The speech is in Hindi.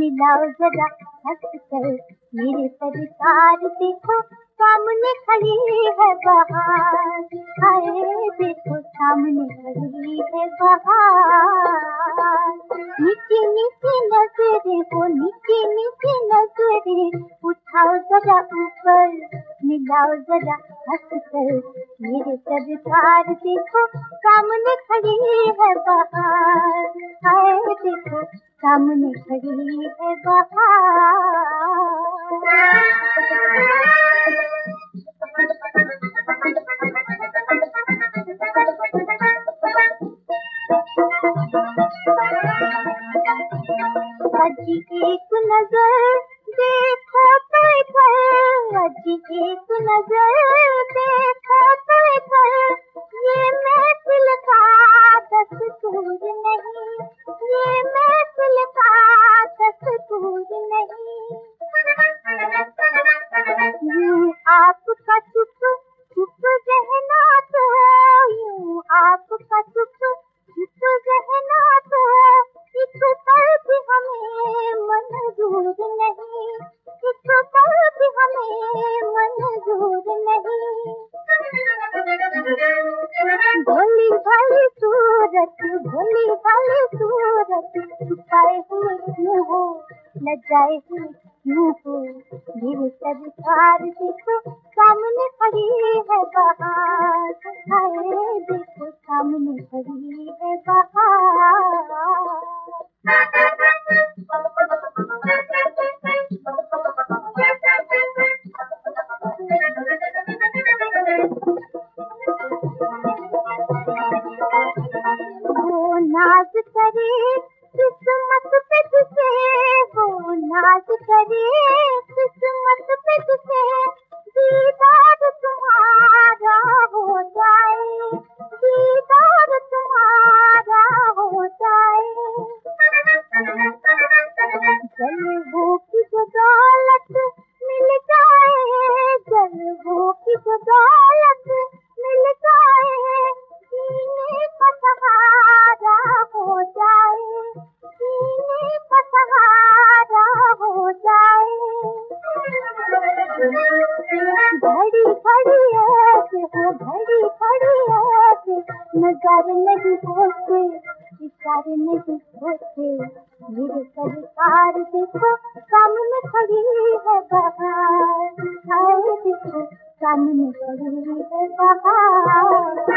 मिलाओ जरा हंस कर मेरे सरकार, देखो सामने खड़ी है बहार। हाय देखो सामने खड़ी है बहार। नीचे नीचे नजरे हो, नीचे नीचे नजरे उठाओ जरा ऊपर, मिलाओ जरा हंस कर मेरे सरकार, देखो सामने खड़ी है बहार। हाय देखो सामने खड़ी है बहार। अजी एक नजर देखो तो इधर, अजी एक नजर देखो तो इधर, ये महफिल का दस्तूर नहीं, ये महफिल का दस्तूर नहीं। यूं आपका चुप चुप रहना तो, यूं आपका चुप चुप रहना तो इस पल भी हमें मंजूर नहीं, इस पल भी हमें मंजूर नहीं। भोली भाली सूरत, भोली भाली सूरत छुपाए हुए क्यों हो, लजाए हुए क्यों हो, मेरे सरकार देखो सामने खड़ी है बहार। हाय देखो सामने खड़ी है बहार। वो नाज करे किस्मत पे तुझे, वो नाज करे किस्मत पे तुझे, दीदार तुम्हारा हो जाए, दीदार तुम्हारा हो जाए। जलवों की जो दौलत मिल जाए, जलवों की जो दौलत मिल जाए, सीने का सहारा हो जाए, सीने का सहारा हो जाए। घड़ी घड़ी ऐसे हो, घड़ी घड़ी ऐसे नजारे नहीं होते, इशारे नहीं होते, मेरे सरकार देखो सामने खड़ी है बहार। हाय देखो सामने खड़ी है बहार।